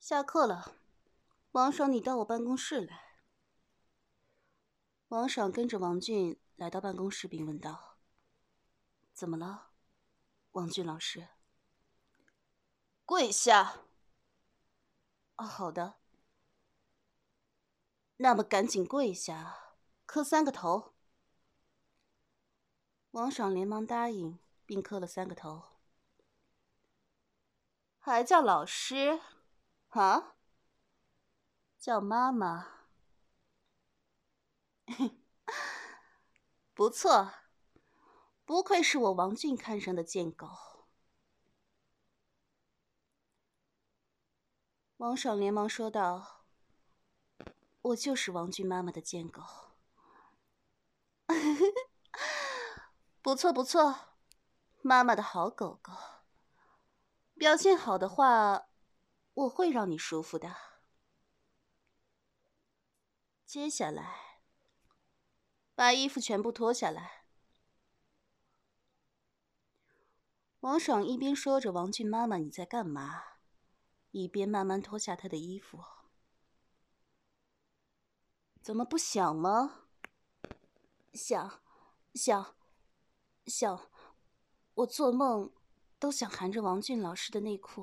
下课了，王爽，你到我办公室来。王爽跟着王俊来到办公室，并问道：“怎么了，王俊老师？”跪下。哦，好的。那么赶紧跪下，磕3个头。王爽连忙答应，并磕了3个头。还叫老师？啊？叫妈妈。不错，不愧是我王俊看上的贱狗。王爽连忙说道：“我就是王俊妈妈的贱狗。”不错不错，妈妈的好狗狗。表现好的话，我会让你舒服的。接下来，把衣服全部脱下来。王爽一边说着“王俊妈妈，你在干嘛”，一边慢慢脱下她的衣服。怎么不想吗？想。我做梦都想含着王俊老师的内裤。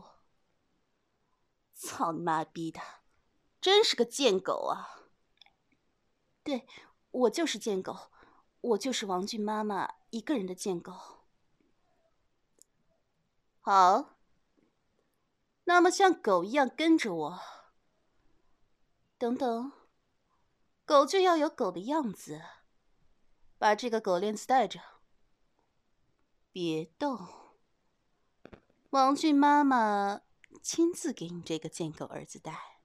操你妈逼的，真是个贱狗啊！对，我就是贱狗，我就是王俊妈妈一个人的贱狗。好，那么像狗一样跟着我。等等，狗就要有狗的样子，把这个狗链子带着。别动，王俊妈妈亲自给你这个贱狗儿子戴。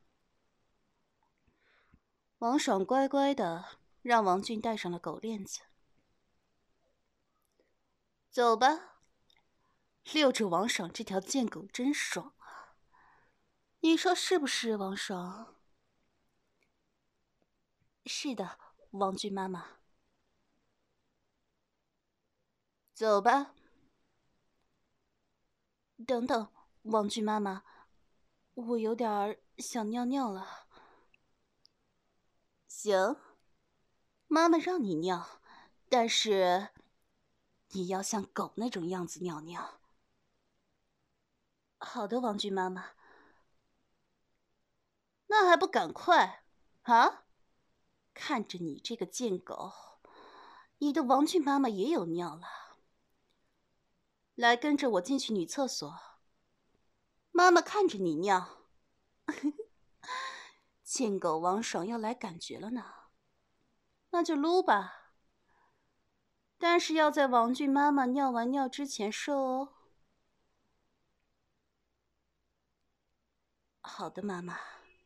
王爽乖乖的让王俊戴上了狗链子。走吧，遛着王爽这条贱狗真爽啊！你说是不是，王爽？是的，王俊妈妈。走吧。等等，王俊妈妈，我有点想尿尿了。行，妈妈让你尿，但是你要像狗那种样子尿尿。好的，王俊妈妈。那还不赶快啊！看着你这个贱狗，你的王俊妈妈也有尿了。来，跟着我进去女厕所。妈妈看着你尿。贱狗王爽要来感觉了呢，那就撸吧。但是要在王俊妈妈尿完尿之前射哦。好的，妈妈。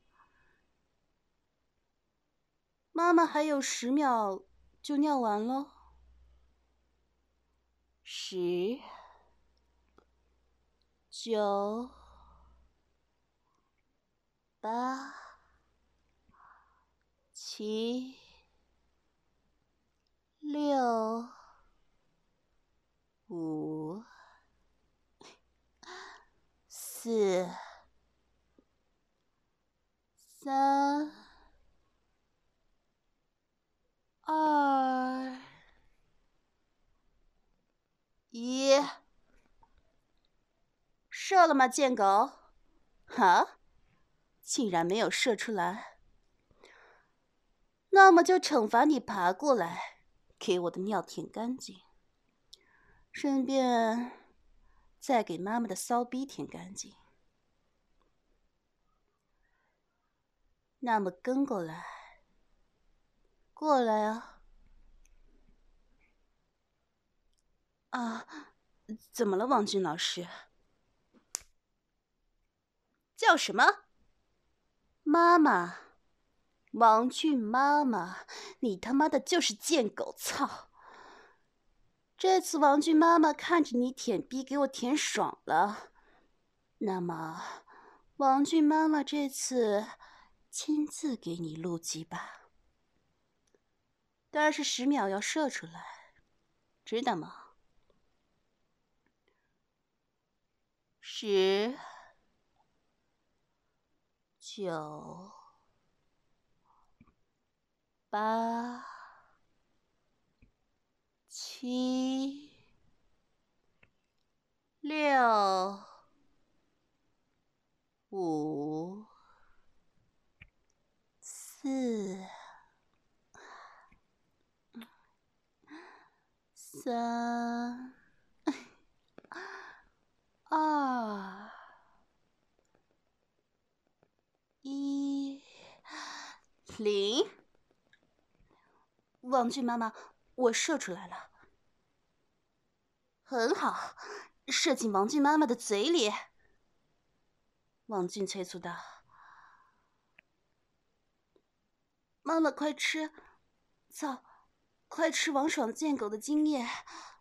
妈妈还有10秒就尿完了。10、9、8、7、6、5、4、3、2、1，射了吗，贱狗？哈？竟然没有射出来。那么就惩罚你爬过来，给我的尿舔干净，顺便再给妈妈的骚逼舔干净。那么跟过来，过来啊！啊，怎么了，王俊老师？叫什么？妈妈，王俊妈妈，你他妈的就是贱狗！操！这次王俊妈妈看着你舔逼给我舔爽了，那么王俊妈妈这次亲自给你录鸡巴，但是10秒要射出来，知道吗？10、 9、8、7、6、5、4、3、2、1、0。王俊妈妈，我射出来了。很好，射进王俊妈妈的嘴里。王俊催促道：“妈妈，快吃，早，快吃王爽贱狗的精液，